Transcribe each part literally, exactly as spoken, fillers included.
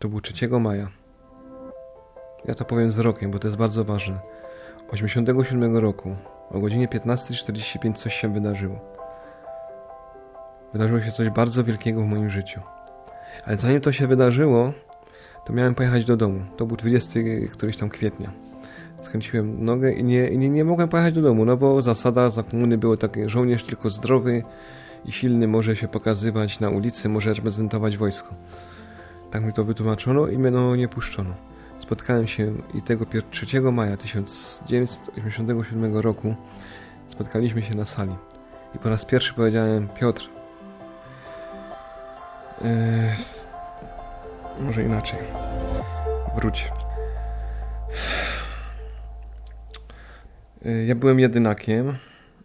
To był trzeciego maja. Ja to powiem z rokiem, bo to jest bardzo ważne. osiemdziesiątego siódmego roku o godzinie piętnasta czterdzieści pięć coś się wydarzyło. Wydarzyło się coś bardzo wielkiego w moim życiu. Ale zanim to się wydarzyło, to miałem pojechać do domu. To był dwudziestego któryś tam kwietnia. Skręciłem nogę i nie, i nie, nie mogłem pojechać do domu, no bo zasada za komuny było takie: żołnierz tylko zdrowy i silny może się pokazywać na ulicy, może reprezentować wojsko. Tak mi to wytłumaczono i mnie no nie puszczono. Spotkałem się i tego trzeciego maja tysiąc dziewięćset osiemdziesiątego siódmego roku spotkaliśmy się na sali. I po raz pierwszy powiedziałem: Piotr, yy, może inaczej, wróć. Yy, ja byłem jedynakiem.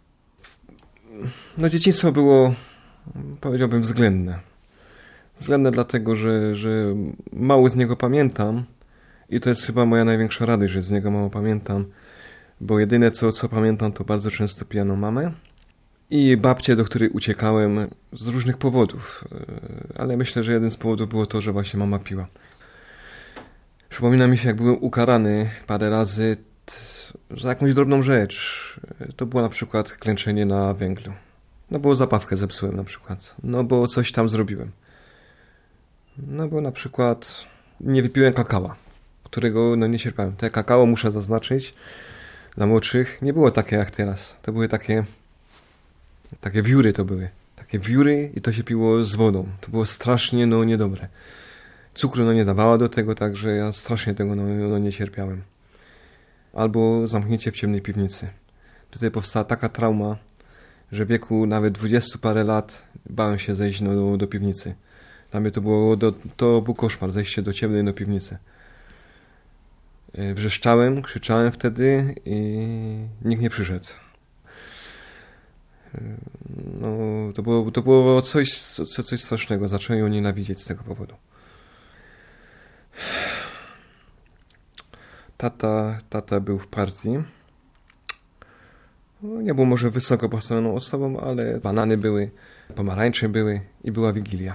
No dzieciństwo było, powiedziałbym, względne. Względne dlatego, że, że mało z niego pamiętam i to jest chyba moja największa radość, że z niego mało pamiętam, bo jedyne co, co pamiętam, to bardzo często pijaną mamę i babcię, do której uciekałem z różnych powodów, ale myślę, że jeden z powodów było to, że właśnie mama piła. Przypomina mi się, jak byłem ukarany parę razy za jakąś drobną rzecz. To było na przykład klęczenie na węglu. No bo zapawkę zepsułem na przykład. No bo coś tam zrobiłem. No bo na przykład nie wypiłem kakała, którego no nie cierpiałem. Te kakao, muszę zaznaczyć, dla młodszych nie było takie jak teraz. To były takie takie wióry to były. Takie wióry i to się piło z wodą. To było strasznie no niedobre. Cukru no nie dawała do tego, także ja strasznie tego no, no nie cierpiałem. Albo zamknięcie w ciemnej piwnicy. Tutaj powstała taka trauma, że w wieku nawet dwudziestu parę lat bałem się zejść no, do, do piwnicy. Dla mnie to, było, do, to był koszmar, zejście do ciemnej no, piwnicy. Wrzeszczałem, krzyczałem wtedy i nikt nie przyszedł. No, to było, to było coś, coś, coś strasznego. Zacząłem ją nienawidzieć z tego powodu. Tata, tata był w partii. No, nie był może wysoko postawioną osobą, ale banany były, pomarańcze były i była Wigilia.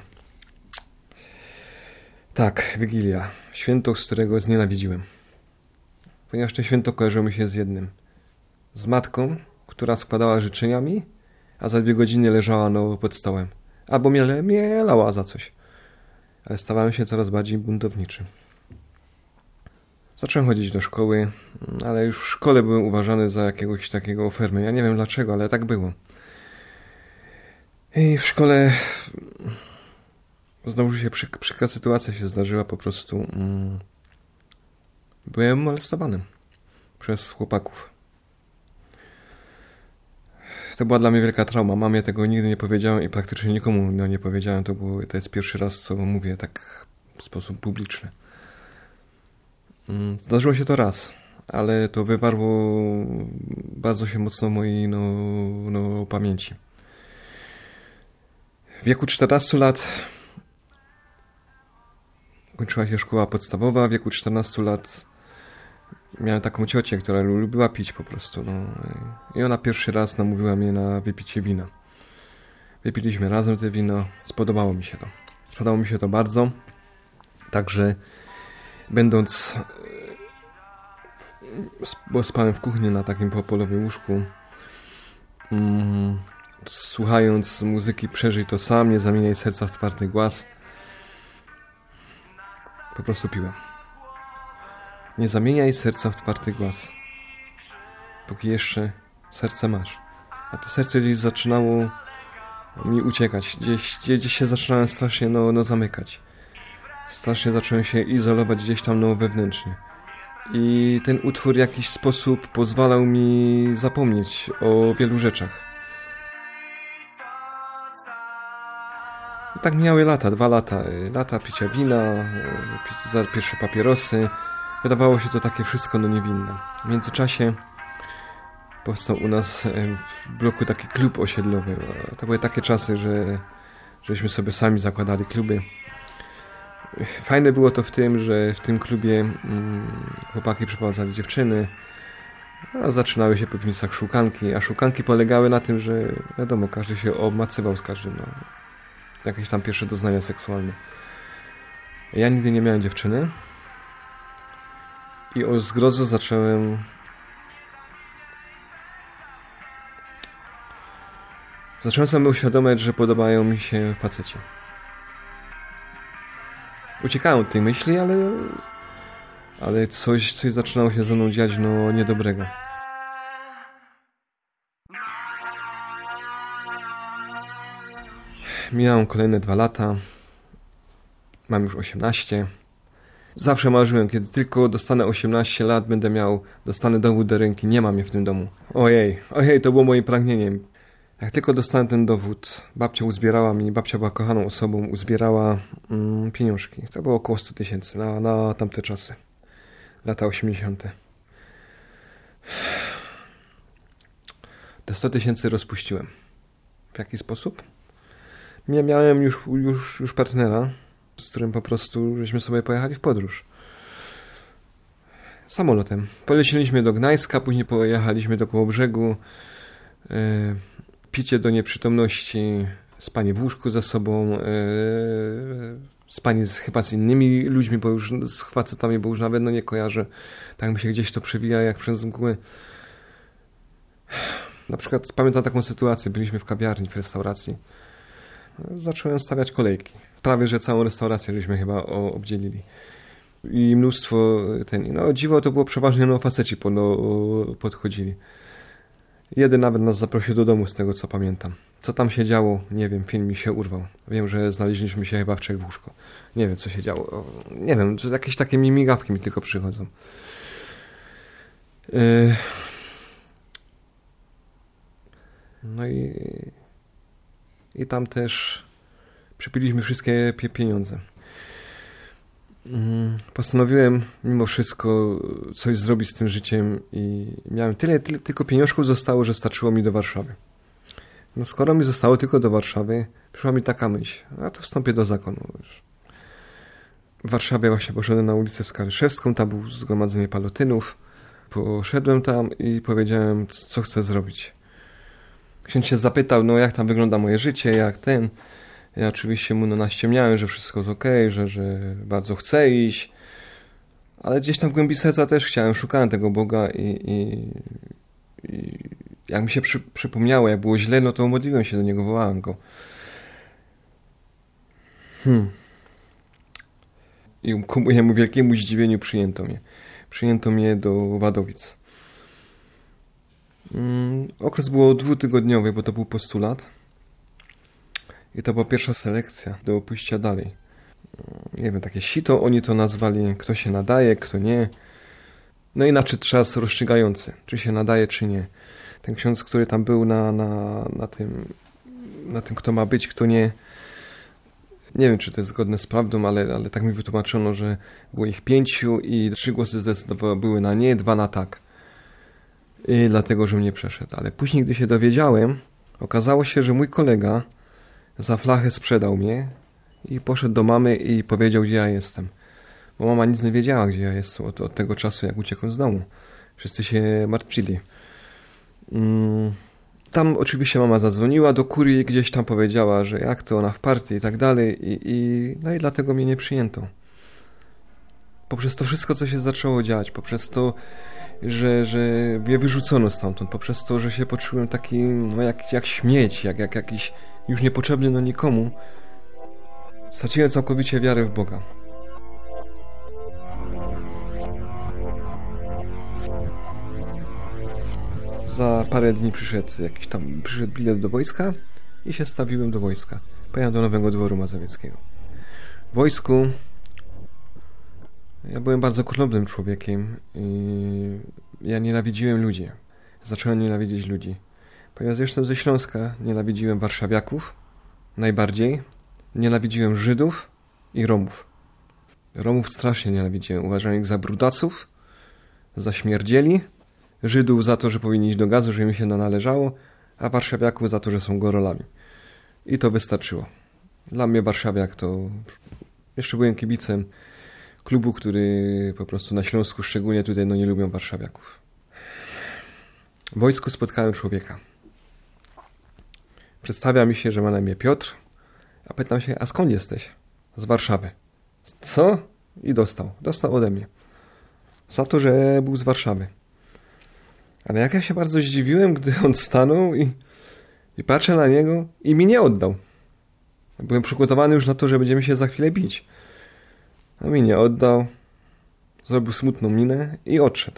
Tak, Wigilia. Święto, z którego znienawidziłem. Ponieważ to święto kojarzyło mi się z jednym. Z matką, która składała życzeniami, a za dwie godziny leżała no, pod stołem. Albo mnie, mnie lała za coś. Ale stawałem się coraz bardziej buntowniczy. Zacząłem chodzić do szkoły, ale już w szkole byłem uważany za jakiegoś takiego ofermy. Ja nie wiem dlaczego, ale tak było. I w szkole znowu się przy, przykra sytuacja się zdarzyła, po prostu mm, byłem molestowany przez chłopaków. To była dla mnie wielka trauma. Mamie tego nigdy nie powiedziałem i praktycznie nikomu no, nie powiedziałem. To, było, to jest pierwszy raz, co mówię tak w sposób publiczny. Zdarzyło się to raz, ale to wywarło bardzo się mocno w mojej no, no, pamięci. W wieku czternastu lat kończyła się szkoła podstawowa. W wieku czternastu lat miałem taką ciocię, która lubiła pić po prostu. No. I ona pierwszy raz namówiła mnie na wypicie wina. Wypiliśmy razem te wino. Spodobało mi się to. Spodobało mi się to bardzo. Także będąc, bo spałem w kuchni na takim popolowym łóżku, mm, słuchając muzyki Przeżyj to sam, nie zamieniaj serca w twardy głaz, po prostu piłem. Nie zamieniaj serca w twardy głaz, póki jeszcze serce masz. A to serce gdzieś zaczynało mi uciekać, gdzieś, gdzieś się zaczynałem strasznie no, no zamykać. Strasznie zacząłem się izolować gdzieś tam no, wewnętrznie. I ten utwór w jakiś sposób pozwalał mi zapomnieć o wielu rzeczach. I tak mijały lata, dwa lata. Lata picia wina, pić pierwsze papierosy. Wydawało się to takie wszystko no niewinne. W międzyczasie powstał u nas w bloku taki klub osiedlowy. To były takie czasy, że żeśmy sobie sami zakładali kluby. Fajne było to w tym, że w tym klubie mm, chłopaki przyprowadzali dziewczyny, a zaczynały się po piwnicach szukanki, a szukanki polegały na tym, że wiadomo, każdy się obmacywał z każdym, no, jakieś tam pierwsze doznania seksualne. Ja nigdy nie miałem dziewczyny i o zgrozo zacząłem zacząłem sobie uświadamiać, że podobają mi się faceci. Uciekałem od tej myśli, ale ale coś, coś zaczynało się ze mną dziać, no niedobrego. Miałem kolejne dwa lata. Mam już osiemnaście. Zawsze marzyłem, kiedy tylko dostanę osiemnaście lat, będę miał, dostanę dowód do ręki. Nie mam je w tym domu. Ojej, ojej, to było moim pragnieniem. Jak tylko dostanę ten dowód, babcia uzbierała mi, babcia była kochaną osobą, uzbierała mm, pieniążki. To było około sto tysięcy na, na tamte czasy. Lata osiemdziesiąte. Te sto tysięcy rozpuściłem. W jaki sposób? Ja miałem już, już, już partnera, z którym po prostu żeśmy sobie pojechali w podróż. Samolotem. Poleciliśmy do Gdańska, później pojechaliśmy do Kołobrzegu. Yy, picie do nieprzytomności, spanie w łóżku ze sobą, yy, spanie z, chyba z innymi ludźmi, bo już z facetami, bo już nawet no nie kojarzę. Tak mi się gdzieś to przewija jak przez mgłę. Na przykład pamiętam taką sytuację, byliśmy w kawiarni, w restauracji. Zacząłem stawiać kolejki. Prawie, że całą restaurację żeśmy chyba o, obdzielili. I mnóstwo ten, no dziwo to było przeważnie no faceci pod, no, podchodzili. Jeden nawet nas zaprosił do domu, z tego co pamiętam. Co tam się działo, nie wiem, film mi się urwał. Wiem, że znaleźliśmy się chyba w trzech w łóżko. Nie wiem, co się działo. Nie wiem, jakieś takie migawki mi tylko przychodzą. Yy... No i... I tam też przypiliśmy wszystkie pieniądze. Postanowiłem mimo wszystko coś zrobić z tym życiem i miałem tyle, tyle tylko pieniążków zostało, że starczyło mi do Warszawy. No skoro mi zostało tylko do Warszawy, przyszła mi taka myśl, a to wstąpię do zakonu. W Warszawie właśnie poszedłem na ulicę Skaryszewską, tam było zgromadzenie palotynów. Poszedłem tam i powiedziałem, co chcę zrobić. Ksiądz się zapytał, no jak tam wygląda moje życie, jak ten. Ja oczywiście mu no naściemniałem, że wszystko jest okej, że, że bardzo chcę iść. Ale gdzieś tam w głębi serca też chciałem, szukałem tego Boga i, i, i jak mi się przy, przypomniało, jak było źle, no to modliłem się do Niego, wołałem Go. Hmm. I ku mojemu wielkiemu zdziwieniu przyjęto mnie. Przyjęto mnie do Wadowic. Mm, okres był dwutygodniowy, bo to był postulat. I to była pierwsza selekcja do pójścia dalej. Nie wiem, takie sito oni to nazwali, kto się nadaje, kto nie. No i inaczej czas rozstrzygający, czy się nadaje, czy nie. Ten ksiądz, który tam był na, na, na tym, na tym, kto ma być, kto nie. Nie wiem, czy to jest zgodne z prawdą, ale, ale tak mi wytłumaczono, że było ich pięciu i trzy głosy zdecydowały były na nie, dwa na tak. I dlatego, że mnie przeszedł. Ale później, gdy się dowiedziałem, okazało się, że mój kolega za flachę sprzedał mnie i poszedł do mamy i powiedział, gdzie ja jestem. Bo mama nic nie wiedziała, gdzie ja jestem od, od tego czasu, jak uciekłem z domu. Wszyscy się martwili. Mm. Tam oczywiście mama zadzwoniła do kurii, gdzieś tam powiedziała, że jak to ona w partii i tak dalej. I, i, no i dlatego mnie nie przyjęto. Poprzez to wszystko, co się zaczęło dziać, poprzez to, że, że mnie wyrzucono stamtąd, poprzez to, że się poczułem taki, no jak, jak śmieć, jak, jak jakiś już niepotrzebny no nikomu, straciłem całkowicie wiarę w Boga. Za parę dni przyszedł jakiś tam, przyszedł bilet do wojska i się stawiłem do wojska. Pojechałem do Nowego Dworu Mazowieckiego. W wojsku ja byłem bardzo korlownym człowiekiem i ja nienawidziłem ludzi. Zacząłem nienawidzieć ludzi. Ponieważ jestem ze Śląska, nienawidziłem warszawiaków najbardziej. Nienawidziłem Żydów i Romów. Romów strasznie nienawidziłem. Uważałem ich za brudaców, za śmierdzieli. Żydów za to, że powinni iść do gazu, że im się należało, a warszawiaków za to, że są gorolami. I to wystarczyło. Dla mnie warszawiak to... Jeszcze byłem kibicem klubu, który po prostu na Śląsku, szczególnie tutaj, no nie lubią warszawiaków. W wojsku spotkałem człowieka. Przedstawia mi się, że ma na imię Piotr, a pytam się, a skąd jesteś? Z Warszawy. Co? I dostał. Dostał ode mnie. Za to, że był z Warszawy. Ale jak ja się bardzo zdziwiłem, gdy on stanął i, i patrzę na niego i mi nie oddał. Byłem przygotowany już na to, że będziemy się za chwilę bić. A mi nie oddał. Zrobił smutną minę i odszedł.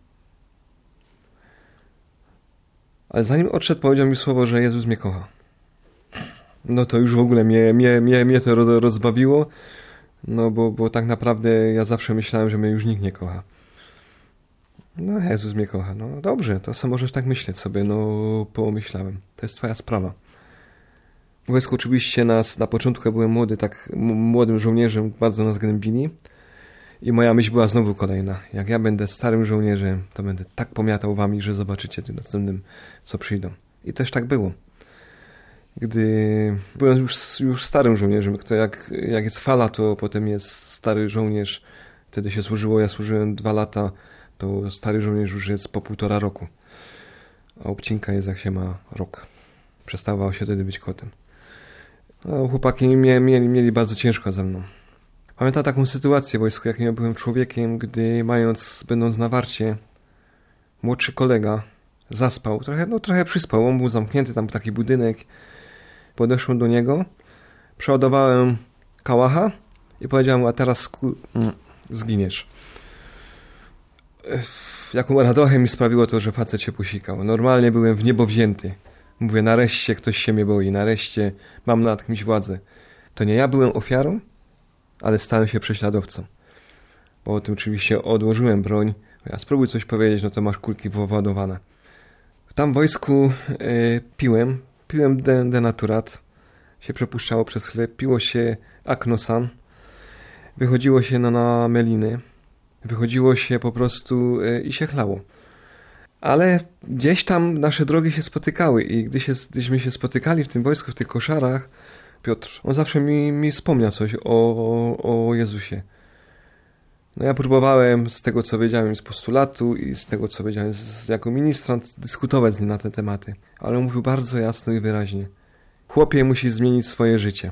Ale zanim odszedł, powiedział mi słowo, że Jezus mnie kocha. No to już w ogóle mnie, mnie, mnie, mnie to rozbawiło. No bo, bo tak naprawdę ja zawsze myślałem, że mnie już nikt nie kocha. No Jezus mnie kocha. No dobrze, to sam możesz tak myśleć sobie. No pomyślałem. To jest twoja sprawa. W wojsku oczywiście nas, na początku ja byłem młody, tak młodym żołnierzem, bardzo nas gnębili. I moja myśl była znowu kolejna. Jak ja będę starym żołnierzem, to będę tak pomiatał wami, że zobaczycie tym następnym, co przyjdą. I też tak było. Gdy byłem już, już starym żołnierzem, to jak, jak jest fala, to potem jest stary żołnierz. Wtedy się służyło, ja służyłem dwa lata, to stary żołnierz już jest po półtora roku. A obcinka jest jak się ma rok. Przestawał się wtedy być kotem. No, chłopaki mieli, mieli, mieli bardzo ciężko ze mną. Pamiętam taką sytuację w wojsku, jak ja byłem człowiekiem, gdy mając, będąc na warcie, młodszy kolega zaspał, trochę, no trochę przyspał, on był zamknięty, tam taki budynek. Podeszłem do niego, przeładowałem kałacha i powiedziałem mu, a teraz sku... zginiesz. Jaką radochę mi sprawiło to, że facet się posikał. Normalnie byłem w niebo wzięty. Mówię, nareszcie ktoś się mnie boi, nareszcie mam nad kimś władzę. To nie ja byłem ofiarą, ale stałem się prześladowcą. Po tym oczywiście odłożyłem broń. Ja spróbuj coś powiedzieć, no to masz kulki wyładowane. Tam w wojsku y, piłem, piłem de, denaturat, się przepuszczało przez chleb, piło się aknosan, wychodziło się no, na meliny, wychodziło się po prostu y, i się chlało. Ale gdzieś tam nasze drogi się spotykały i gdy się, gdyśmy się spotykali w tym wojsku, w tych koszarach, Piotr, on zawsze mi, mi wspomniał coś o, o, o Jezusie. No ja próbowałem z tego, co wiedziałem z postulatu i z tego, co wiedziałem z, jako ministrant, dyskutować z nim na te tematy. Ale on mówił bardzo jasno i wyraźnie. Chłopie musi zmienić swoje życie.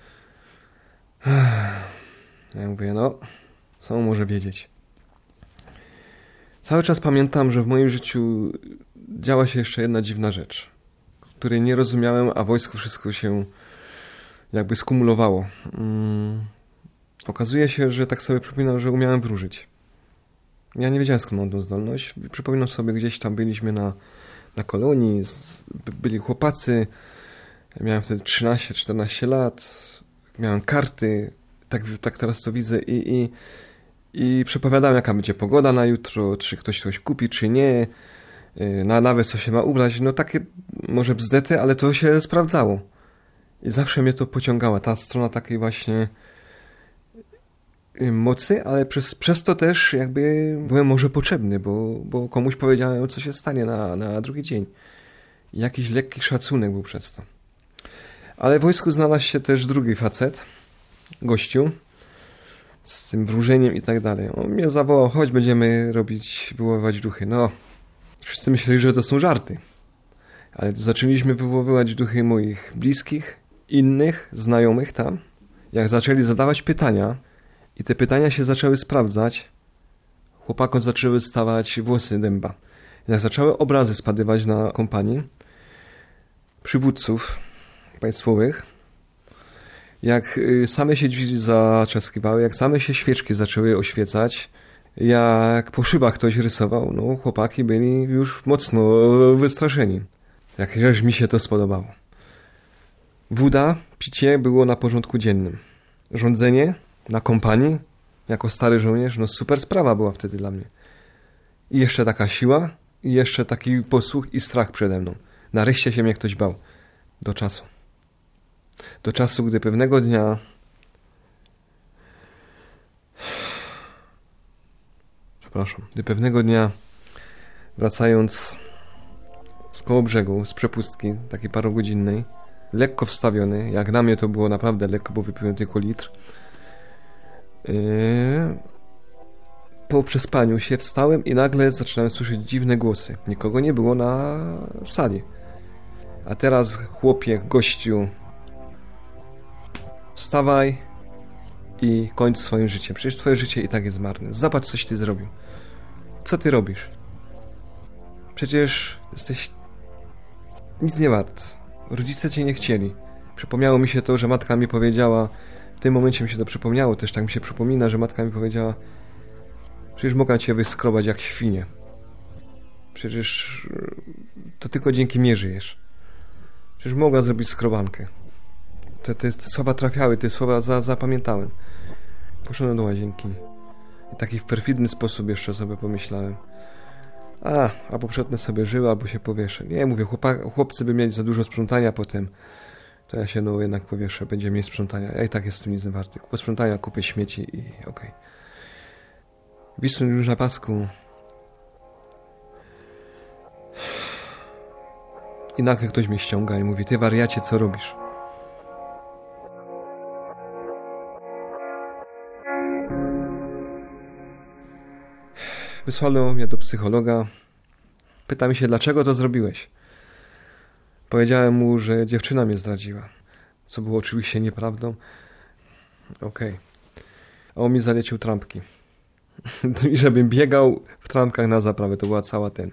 Ja mówię, no, co on może wiedzieć? Cały czas pamiętam, że w moim życiu działa się jeszcze jedna dziwna rzecz, której nie rozumiałem, a w wojsku wszystko się jakby skumulowało. Hmm. Okazuje się, że tak sobie przypominam, że umiałem wróżyć. Ja nie wiedziałem, skąd mam tą zdolność. Przypominam sobie, gdzieś tam byliśmy na, na kolonii, z, byli chłopacy. Miałem wtedy trzynaście czternaście lat. Miałem karty. Tak, tak teraz to widzę. I, i, i przepowiadałem, jaka będzie pogoda na jutro, czy ktoś coś kupi, czy nie. Na nawet co się ma ubrać. No takie może bzdety, ale to się sprawdzało. I zawsze mnie to pociągała. Ta strona takiej właśnie mocy, ale przez, przez to też jakby byłem może potrzebny, bo, bo komuś powiedziałem, co się stanie na, na drugi dzień. I jakiś lekki szacunek był przez to. Ale w wojsku znalazł się też drugi facet, gościu, z tym wróżeniem i tak dalej. On mnie zawołał, chodź, będziemy robić, wywoływać duchy. No, wszyscy myśleli, że to są żarty. Ale zaczęliśmy wywoływać duchy moich bliskich, innych, znajomych tam. Jak zaczęli zadawać pytania, i te pytania się zaczęły sprawdzać, chłopakom zaczęły stawać włosy dęba. Jak zaczęły obrazy spadywać na kompanii, przywódców państwowych, jak same się drzwi zaczeskiwały, jak same się świeczki zaczęły oświecać, jak po szybach ktoś rysował, no chłopaki byli już mocno wystraszeni. Jakżeż mi się to spodobało. Woda, picie było na porządku dziennym. Rządzenie na kompanii, jako stary żołnierz, no super sprawa była wtedy dla mnie. I jeszcze taka siła, i jeszcze taki posłuch i strach przede mną. Nareszcie się mnie ktoś bał. Do czasu. Do czasu, gdy pewnego dnia przepraszam, gdy pewnego dnia wracając z Kołobrzegu, z przepustki, takiej parogodzinnej, lekko wstawiony, jak na mnie to było naprawdę lekko, bo wypiłem tylko litr, Yy, po przespaniu się wstałem i nagle zaczynałem słyszeć dziwne głosy. Nikogo nie było na sali. A teraz chłopie, gościu, wstawaj i kończ swoim życiem. Przecież twoje życie i tak jest marne. Zobacz, coś ty zrobił. Co ty robisz? Przecież jesteś nic nie wart. Rodzice cię nie chcieli. Przypomniało mi się to, że matka mi powiedziała, w tym momencie mi się to przypomniało, też tak mi się przypomina, że matka mi powiedziała, przecież mogę cię wyskrobać jak świnie. Przecież to tylko dzięki mnie żyjesz. Przecież mogła zrobić skrobankę. Te, te, te słowa trafiały, te słowa za, zapamiętałem. Poszedłem do łazienki. I taki w perfidny sposób jeszcze sobie pomyślałem. A, albo przetnę sobie żyły, albo się powieszę. Nie, mówię, chłopak, chłopcy by mieli za dużo sprzątania potem. To ja się no jednak powieszę, będzie mniej sprzątania. Ja i tak jestem nic nie warty. Po sprzątania kupię śmieci i okej. Okay. Wisząc już na pasku. I nagle ktoś mnie ściąga i mówi, ty wariacie, co robisz? Wysłano mnie do psychologa. Pyta mi się, dlaczego to zrobiłeś? Powiedziałem mu, że dziewczyna mnie zdradziła. Co było oczywiście nieprawdą. Okej. Okay. A on mi zalecił trampki. I żebym biegał w trampkach na zaprawę. To była cała ten.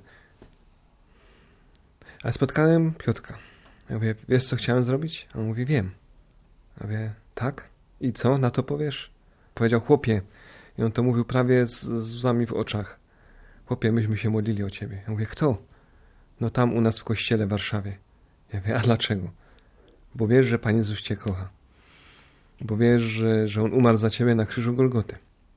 Ale spotkałem Piotrka. Ja mówię, wiesz co chciałem zrobić? A on mówi, wiem. Ja mówię, tak? I co? Na to powiesz? Powiedział, chłopie. I on to mówił prawie z, z łzami w oczach. Chłopie, myśmy się modlili o ciebie. Ja mówię, kto? No tam u nas w kościele w Warszawie. Ja mówię, a dlaczego? Bo wiesz, że Pan Jezus cię kocha. Bo wiesz, że, że On umarł za ciebie na krzyżu Golgoty.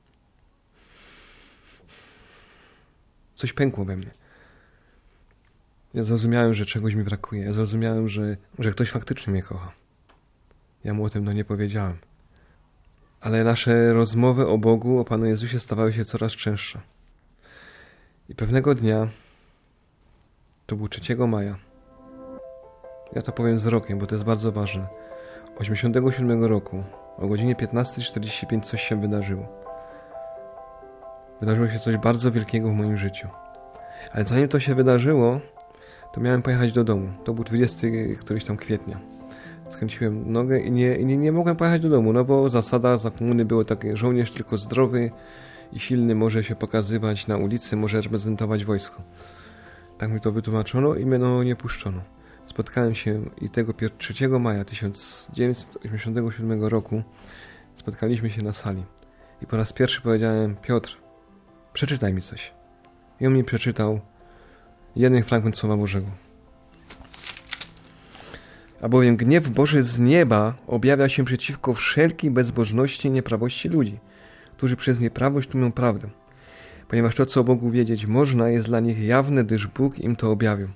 Coś pękło we mnie. Ja zrozumiałem, że czegoś mi brakuje. Ja zrozumiałem, że, że ktoś faktycznie mnie kocha. Ja mu o tym no nie powiedziałem. Ale nasze rozmowy o Bogu, o Panu Jezusie stawały się coraz częstsze. I pewnego dnia, to był trzeciego maja, ja to powiem z rokiem, bo to jest bardzo ważne, osiemdziesiątego siódmego roku, o godzinie piętnasta czterdzieści pięć coś się wydarzyło. Wydarzyło się coś bardzo wielkiego w moim życiu. Ale zanim to się wydarzyło, to miałem pojechać do domu. To był dwudziestego któryś tam kwietnia. Skręciłem nogę i nie, i nie, nie mogłem pojechać do domu, no bo zasada za komuny było takie, żołnierz tylko zdrowy i silny może się pokazywać na ulicy, może reprezentować wojsko. Tak mi to wytłumaczono i mnie no nie puszczono. Spotkałem się i tego trzeciego maja tysiąc dziewięćset osiemdziesiątego siódmego roku spotkaliśmy się na sali. I po raz pierwszy powiedziałem, Piotr, przeczytaj mi coś. I on mi przeczytał jeden fragment Słowa Bożego. Albowiem gniew Boży z nieba objawia się przeciwko wszelkiej bezbożności i nieprawości ludzi, którzy przez nieprawość tłumią prawdę. Ponieważ to, co o Bogu wiedzieć można, jest dla nich jawne, gdyż Bóg im to objawił.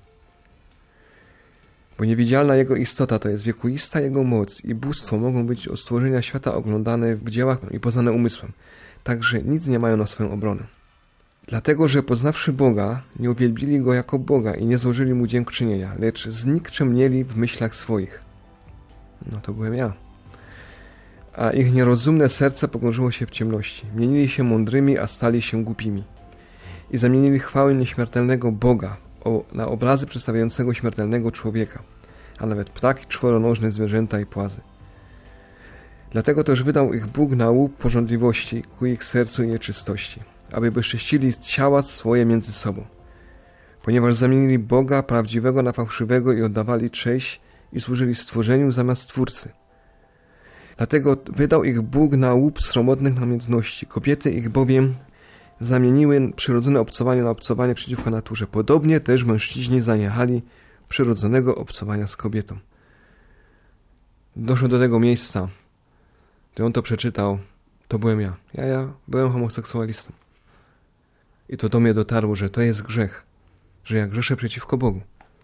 Bo niewidzialna Jego istota, to jest wiekuista Jego moc i bóstwo mogą być od stworzenia świata oglądane w dziełach i poznane umysłem. Także nic nie mają na swoją obronę. Dlatego, że poznawszy Boga, nie uwielbili Go jako Boga i nie złożyli Mu dziękczynienia, lecz znikczemnieli w myślach swoich. No to byłem ja. A ich nierozumne serce pogrążyło się w ciemności. Mienili się mądrymi, a stali się głupimi. I zamienili chwałę nieśmiertelnego Boga o, na obrazy przedstawiającego śmiertelnego człowieka, a nawet ptaki, czworonożne zwierzęta i płazy. Dlatego też wydał ich Bóg na łup pożądliwości ku ich sercu i nieczystości, aby bezcześcili ciała swoje między sobą. Ponieważ zamienili Boga prawdziwego na fałszywego i oddawali cześć i służyli stworzeniu zamiast Stwórcy. Dlatego wydał ich Bóg na łup sromotnych namiętności. Kobiety ich bowiem zamieniły przyrodzone obcowanie na obcowanie przeciwko naturze. Podobnie też mężczyźni zaniechali przyrodzonego obcowania z kobietą. Doszło do tego miejsca, gdy on to przeczytał, to byłem ja. Ja, ja byłem homoseksualistą. I to do mnie dotarło, że to jest grzech, że ja grzeszę przeciwko Bogu.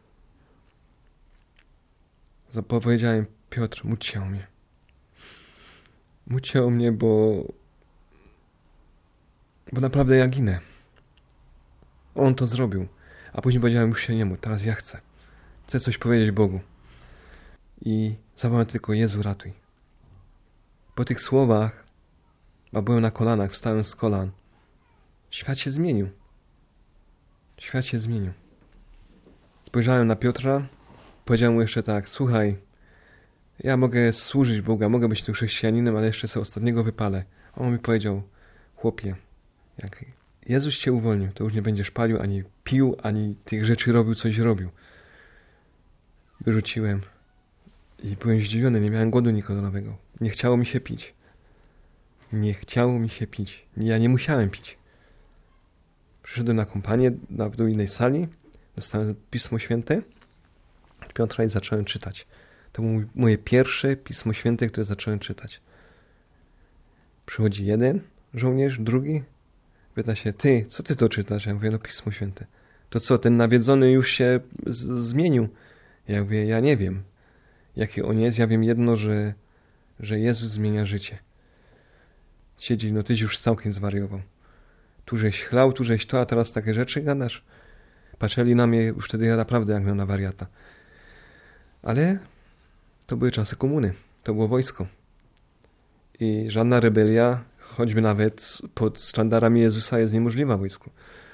Zapowiedziałem, Piotr, módl się o mnie. Módl się o mnie, bo bo naprawdę ja ginę. On to zrobił. A później powiedziałem, już się nie módl, teraz ja chcę. Chcę coś powiedzieć Bogu. I zawołałem tylko, Jezu, ratuj. Po tych słowach, a byłem na kolanach, wstałem z kolan. Świat się zmienił. Świat się zmienił. Spojrzałem na Piotra, powiedziałem mu jeszcze tak, słuchaj, ja mogę służyć Boga, mogę być tym chrześcijaninem, ale jeszcze sobie ostatniego wypalę. On mi powiedział, chłopie, jak Jezus cię uwolnił, to już nie będziesz palił, ani pił, ani tych rzeczy robił, coś robił. Wyrzuciłem i byłem zdziwiony, nie miałem głodu nikodolowego. Nie chciało mi się pić. Nie chciało mi się pić. Ja nie musiałem pić. Przyszedłem na kompanię do innej sali, dostałem Pismo Święte od Piotra i zacząłem czytać. To było moje pierwsze Pismo Święte, które zacząłem czytać. Przychodzi jeden żołnierz, drugi, pyta się, ty, co ty to czytasz? Ja mówię, no Pismo Święte. To co, ten nawiedzony już się z- zmienił? Ja mówię, ja nie wiem, jaki on jest. Ja wiem jedno, że, że Jezus zmienia życie. Siedzi, no tyś już całkiem zwariował. Tu żeś chlał, tu żeś to, a teraz takie rzeczy gadasz. Patrzyli na mnie już wtedy naprawdę jak na wariata. Ale to były czasy komuny. To było wojsko. I żadna rebelia, choćby nawet pod sztandarami Jezusa, jest niemożliwa w wojsku.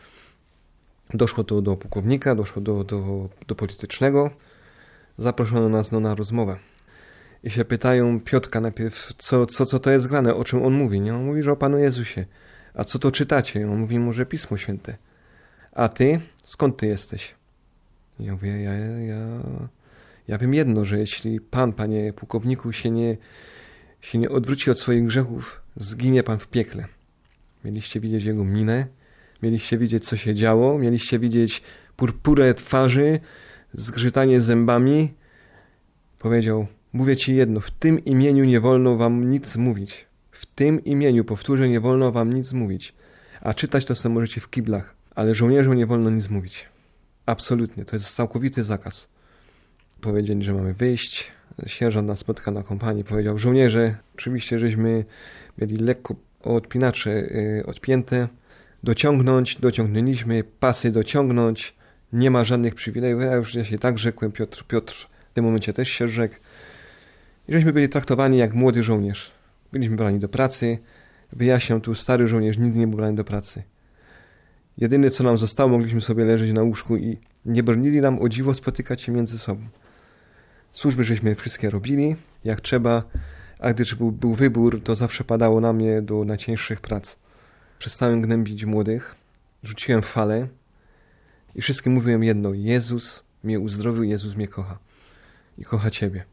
Doszło to do pułkownika, doszło do, do, do politycznego. Zaproszono nas no, na rozmowę. I się pytają Piotrka najpierw, co, co, co to jest grane, o czym on mówi. Nie? On mówi, że o Panu Jezusie. A co to czytacie? On mówi, może Pismo Święte. A ty? Skąd ty jesteś? I ja mówię, ja, ja, ja wiem jedno, że jeśli Pan, Panie pułkowniku, się nie, się nie odwróci od swoich grzechów, zginie Pan w piekle. Mieliście widzieć Jego minę, mieliście widzieć, co się działo, mieliście widzieć purpurę twarzy, zgrzytanie zębami. Powiedział, mówię ci jedno, w tym imieniu nie wolno wam nic mówić. W tym imieniu, powtórzę, nie wolno wam nic mówić. A czytać to sobie możecie w kiblach, ale żołnierzom nie wolno nic mówić. Absolutnie, to jest całkowity zakaz. Powiedzieli, że mamy wyjść. Sierżant nas spotkał na kompanii, powiedział, żołnierze, oczywiście, żeśmy mieli lekko odpinacze yy, odpięte, dociągnąć, dociągnęliśmy, pasy dociągnąć, nie ma żadnych przywilejów. Ja już ja się tak rzekłem, Piotr, Piotr w tym momencie też się rzekł. I żeśmy byli traktowani jak młody żołnierz. Byliśmy brani do pracy. Wyjaśniam tu, stary żołnierz nigdy nie był brany do pracy. Jedyne, co nam zostało, mogliśmy sobie leżeć na łóżku i nie bronili nam o dziwo spotykać się między sobą. Służby żeśmy wszystkie robili, jak trzeba, a gdy był, był wybór, to zawsze padało na mnie do najcięższych prac. Przestałem gnębić młodych, rzuciłem falę i wszystkim mówiłem jedno, Jezus mnie uzdrowił, Jezus mnie kocha i kocha Ciebie.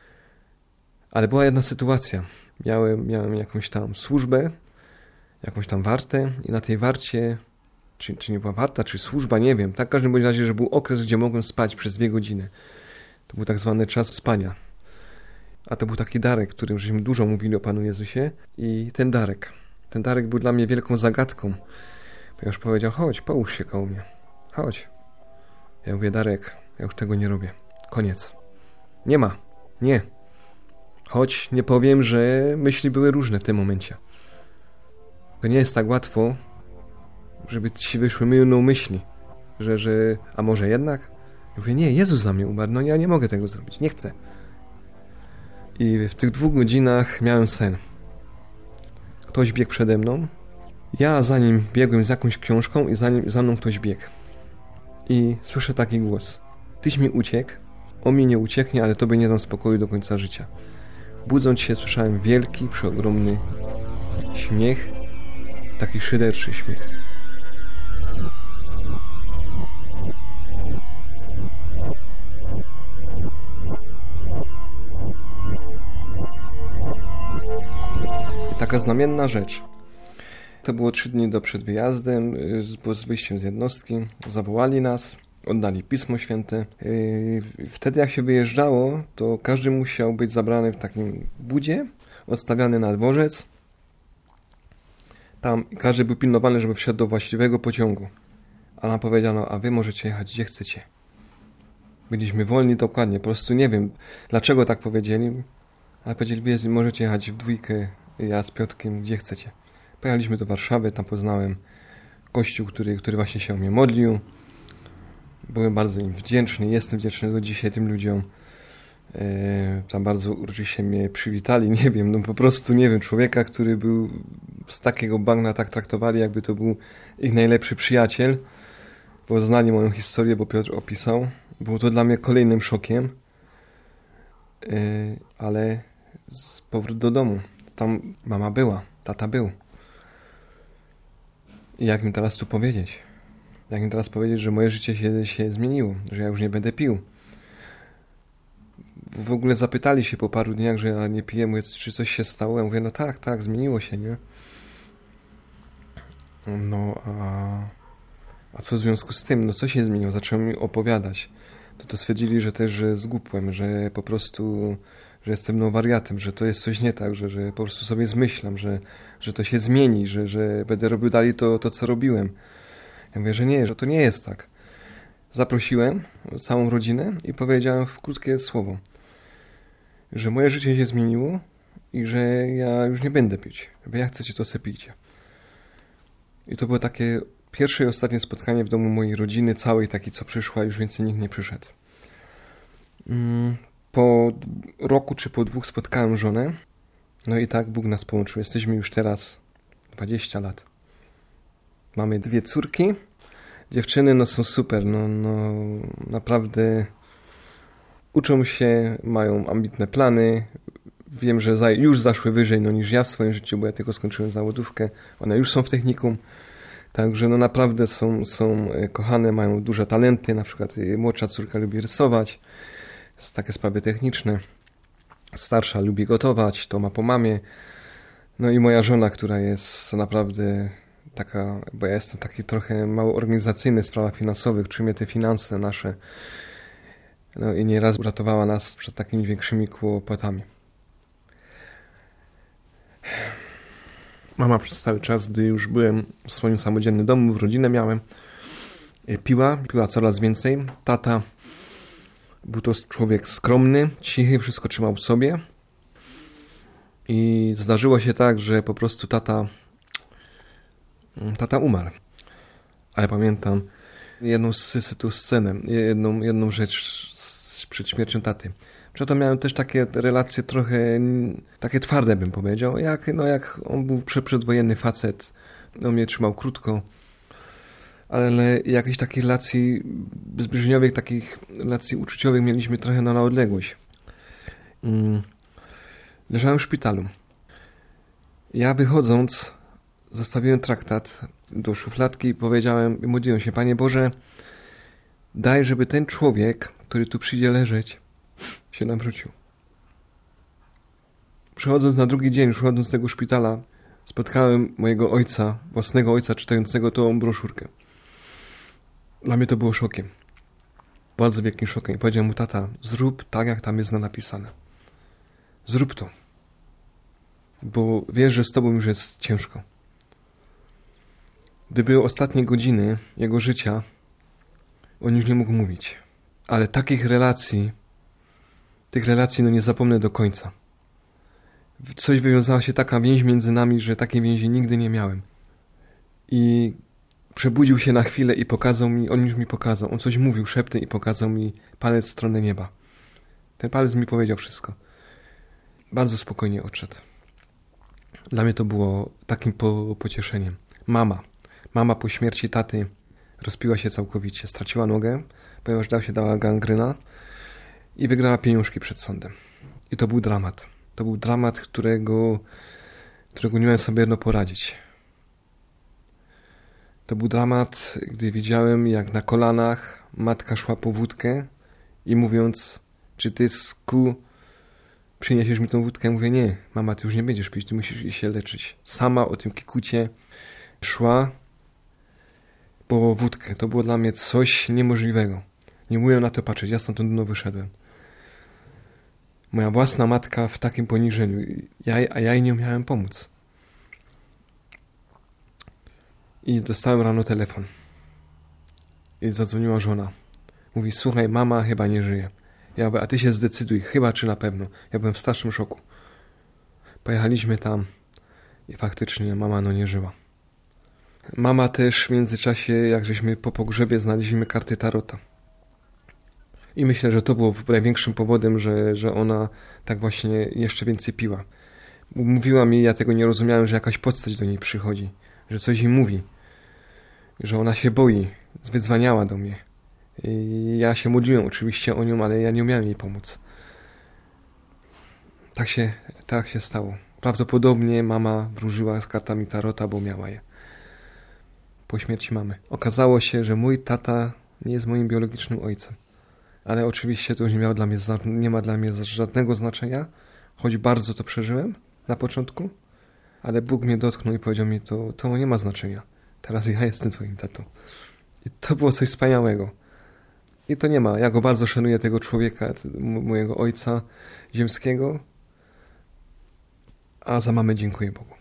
Ale była jedna sytuacja. Miałem, miałem jakąś tam służbę, jakąś tam wartę i na tej warcie, czy, czy nie była warta, czy służba, nie wiem. Tak w każdym bądź razie, że był okres, gdzie mogłem spać przez dwie godziny. To był tak zwany czas spania. A to był taki darek, którym żeśmy dużo mówili o Panu Jezusie. I ten darek, ten darek był dla mnie wielką zagadką. Ponieważ powiedział, chodź, połóż się koło mnie. Chodź. Ja mówię, Darek, ja już tego nie robię. Koniec. Nie ma. Nie. Choć nie powiem, że myśli były różne w tym momencie. To nie jest tak łatwo, żeby ci wyszły mylną myśli, że, że a może jednak? Ja mówię, nie, Jezus za mnie umarł, no ja nie mogę tego zrobić, nie chcę. I w tych dwóch godzinach miałem sen. Ktoś biegł przede mną, ja za nim biegłem z jakąś książką i za, nim, za mną ktoś biegł. I słyszę taki głos. Tyś mi uciekł, on mi nie ucieknie, ale tobie nie dam spokoju do końca życia. Budząc się słyszałem wielki, przeogromny śmiech, taki szyderczy śmiech. I taka znamienna rzecz. To było trzy dni do przed wyjazdem, z wyjściem z jednostki. Zawołali nas, oddali Pismo Święte. Wtedy jak się wyjeżdżało, to każdy musiał być zabrany w takim budzie, odstawiany na dworzec. Tam każdy był pilnowany, żeby wsiadł do właściwego pociągu. A nam powiedziano, a wy możecie jechać gdzie chcecie. Byliśmy wolni dokładnie, po prostu nie wiem dlaczego tak powiedzieli, ale powiedzieli, wy możecie jechać w dwójkę, ja z Piotrkiem, gdzie chcecie. Pojechaliśmy do Warszawy, tam poznałem kościół, który, który właśnie się o mnie modlił. Byłem bardzo im wdzięczny, jestem wdzięczny do dzisiaj tym ludziom. E, tam bardzo uroczyście mnie przywitali, nie wiem, no po prostu nie wiem, człowieka, który był z takiego bagna tak traktowali, jakby to był ich najlepszy przyjaciel, bo znali moją historię, bo Piotr opisał. Było to dla mnie kolejnym szokiem. Yy, ale z powrót do domu. Tam mama była, tata był. I jak mi teraz tu powiedzieć? Jak mi teraz powiedzieć, że moje życie się, się zmieniło, że ja już nie będę pił? W ogóle zapytali się po paru dniach, że ja nie piję, mówię, czy coś się stało? Ja mówię, no tak, tak, zmieniło się, nie? No, a, a co w związku z tym? No, co się zmieniło? Zacząłem mi opowiadać. To to stwierdzili, że też, że zgupłem, że po prostu, że jestem no wariatem, że to jest coś nie tak, że, że po prostu sobie zmyślam, że, że to się zmieni, że, że będę robił dalej to, to, co robiłem. Ja mówię, że nie, że to nie jest tak. Zaprosiłem całą rodzinę i powiedziałem w krótkie słowo, że moje życie się zmieniło i że ja już nie będę pić. Jak chcecie, to se pijcie. I to było takie pierwsze i ostatnie spotkanie w domu mojej rodziny, całej takiej, co przyszła, już więcej nikt nie przyszedł. Po roku czy po dwóch spotkałem żonę. No i tak Bóg nas połączył. Jesteśmy już teraz dwadzieścia lat. Mamy dwie córki. Dziewczyny no są super. No, no naprawdę uczą się, mają ambitne plany. Wiem, że za, już zaszły wyżej no, niż ja w swoim życiu, bo ja tylko skończyłem zawodówkę. One już są w technikum. Także no naprawdę są, są kochane, mają duże talenty. Na przykład młodsza córka lubi rysować. Są takie sprawy techniczne. Starsza lubi gotować, to ma po mamie. No i moja żona, która jest naprawdę taka, bo ja jestem taki trochę mało organizacyjny w sprawach finansowych, trzymie te finanse nasze. No i nieraz uratowała nas przed takimi większymi kłopotami. Mama przez cały czas, gdy już byłem w swoim samodzielnym domu, w rodzinę miałem, piła, piła coraz więcej. Tata był to człowiek skromny, cichy, wszystko trzymał w sobie. I zdarzyło się tak, że po prostu tata tata umarł. Ale pamiętam jedną tu scenę, jedną, jedną rzecz przed śmiercią taty. Przeto miałem też takie relacje trochę takie twarde, bym powiedział. Jak, no jak on był przedwojenny facet, on mnie trzymał krótko. Ale jakichś takich relacji zbliżeniowych, takich relacji uczuciowych mieliśmy trochę na odległość. Leżałem w szpitalu. Ja wychodząc zostawiłem traktat do szufladki i powiedziałem, modliłem się, Panie Boże, daj, żeby ten człowiek, który tu przyjdzie leżeć, się nawrócił. Przychodząc na drugi dzień, przychodząc z tego szpitala, spotkałem mojego ojca, własnego ojca, czytającego tą broszurkę. Dla mnie to było szokiem. Bardzo wielkim szokiem. I powiedziałem mu, tata, zrób tak, jak tam jest napisane. Zrób to. Bo wiesz, że z tobą już jest ciężko. Gdy były ostatnie godziny jego życia, on już nie mógł mówić. Ale takich relacji, tych relacji no nie zapomnę do końca. Coś wywiązała się taka więź między nami, że takiej więzi nigdy nie miałem. I przebudził się na chwilę i pokazał mi, on już mi pokazał, on coś mówił szeptem i pokazał mi palec w stronę nieba. Ten palec mi powiedział wszystko. Bardzo spokojnie odszedł. Dla mnie to było takim po, pocieszeniem. Mama. Mama po śmierci taty rozpiła się całkowicie. Straciła nogę, ponieważ dał się dała gangryna i wygrała pieniążki przed sądem. I to był dramat. To był dramat, którego, którego nie miałem sobie jedno poradzić. To był dramat, gdy widziałem, jak na kolanach matka szła po wódkę i mówiąc, czy ty, sku, przyniesiesz mi tą wódkę? Mówię, nie, mama, ty już nie będziesz pić, ty musisz iść się leczyć. Sama o tym kikucie szła po wódkę. To było dla mnie coś niemożliwego. Nie umiałem na to patrzeć, ja stąd no wyszedłem. Moja własna matka w takim poniżeniu, ja, a ja jej nie umiałem pomóc. I dostałem rano telefon. I zadzwoniła żona. Mówi, słuchaj, mama chyba nie żyje. Ja mówię, a ty się zdecyduj, chyba czy na pewno. Ja byłem w strasznym szoku. Pojechaliśmy tam i faktycznie mama no nie żyła. Mama też w międzyczasie, jak żeśmy po pogrzebie znaleźliśmy karty tarota. I myślę, że to było największym powodem, że, że ona tak właśnie jeszcze więcej piła. Mówiła mi, ja tego nie rozumiałem, że jakaś postać do niej przychodzi, że coś jej mówi, że ona się boi, wydzwaniała do mnie. I ja się modliłem oczywiście o nią, ale ja nie umiałem jej pomóc. tak się, tak się stało. Prawdopodobnie mama wróżyła z kartami tarota, bo miała je. Po śmierci mamy. Okazało się, że mój tata nie jest moim biologicznym ojcem. Ale oczywiście to już nie, miało dla mnie, nie ma dla mnie żadnego znaczenia, choć bardzo to przeżyłem na początku, ale Bóg mnie dotknął i powiedział mi, to, to nie ma znaczenia. Teraz ja jestem twoim tatą. I to było coś wspaniałego. I to nie ma. Ja go bardzo szanuję, tego człowieka, mojego ojca ziemskiego, a za mamę dziękuję Bogu.